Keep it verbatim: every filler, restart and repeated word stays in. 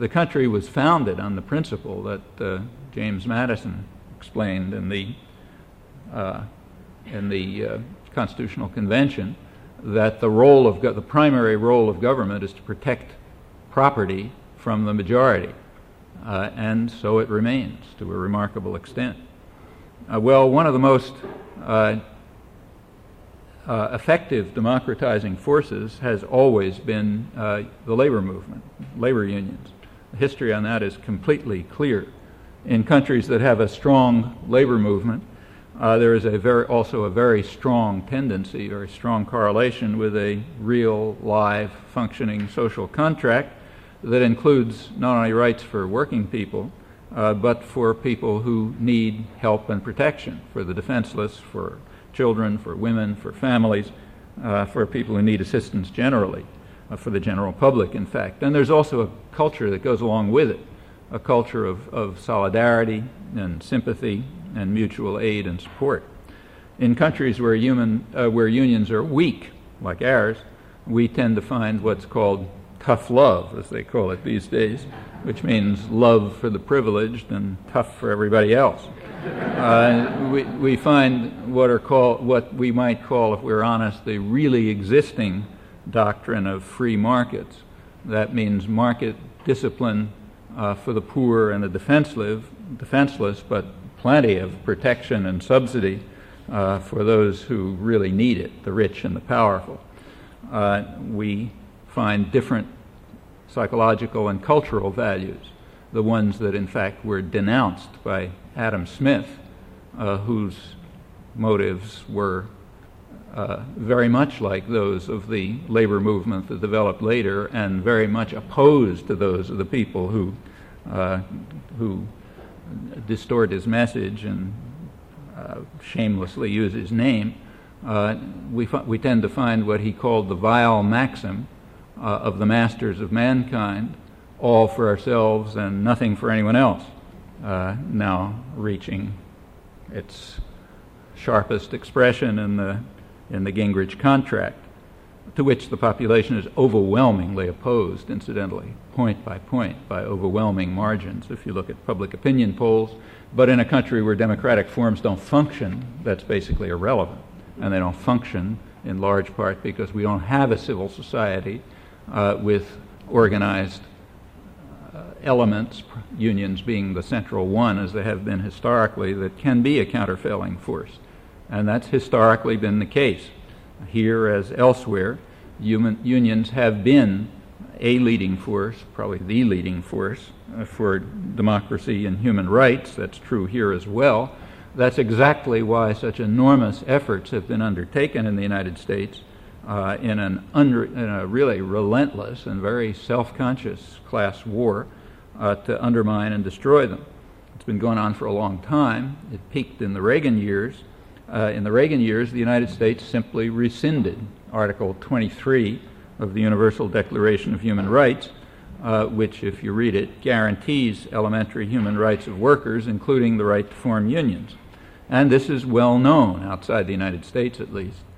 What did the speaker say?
the country was founded on the principle that uh, James Madison explained in the uh, in the uh, Constitutional Convention, that the role of go- the primary role of government is to protect property from the majority, uh, and so it remains to a remarkable extent. Uh, well, one of the most uh, uh, effective democratizing forces has always been uh, the labor movement, labor unions. The history on that is completely clear. In countries that have a strong labor movement, uh, there is a very, also a very strong tendency, very strong correlation with a real, live, functioning social contract that includes not only rights for working people, uh, but for people who need help and protection, for the defenseless, for children, for women, for families, uh, for people who need assistance generally, uh, for the general public, in fact. And there's also a culture that goes along with it, a culture of, of solidarity and sympathy and mutual aid and support. In countries where, human, uh, where unions are weak, like ours, we tend to find what's called tough love, as they call it these days, which means love for the privileged and tough for everybody else. Uh, we, we find what are called, what we might call, if we're honest, the really existing doctrine of free markets. That means market discipline uh, for the poor and the defenseless, defenseless, but plenty of protection and subsidy uh, for those who really need it, the rich and the powerful. Uh, we find different psychological and cultural values, the ones that in fact were denounced by Adam Smith, uh, whose motives were uh, very much like those of the labor movement that developed later, and very much opposed to those of the people who uh, who distort his message and uh, shamelessly use his name. Uh, we, fi- we tend to find what he called the vile maxim uh, of the masters of mankind, all for ourselves and nothing for anyone else, uh, now reaching its sharpest expression in the in the Gingrich contract, to which the population is overwhelmingly opposed, incidentally, point by point, by overwhelming margins, if you look at public opinion polls. But in a country where democratic forms don't function, that's basically irrelevant. And they don't function in large part because we don't have a civil society uh, with organized uh, elements, unions being the central one, as they have been historically, that can be a countervailing force. And that's historically been the case. Here as elsewhere, human, unions have been a leading force, probably the leading force, uh, for democracy and human rights. That's true here as well. That's exactly why such enormous efforts have been undertaken in the United States uh, in, an under, in a really relentless and very self-conscious class war uh, to undermine and destroy them. It's been going on for a long time. It peaked in the Reagan years. Uh, in the Reagan years, the United States simply rescinded Article twenty-three of the Universal Declaration of Human Rights, uh, which, if you read it, guarantees elementary human rights of workers, including the right to form unions. And this is well known, outside the United States at least.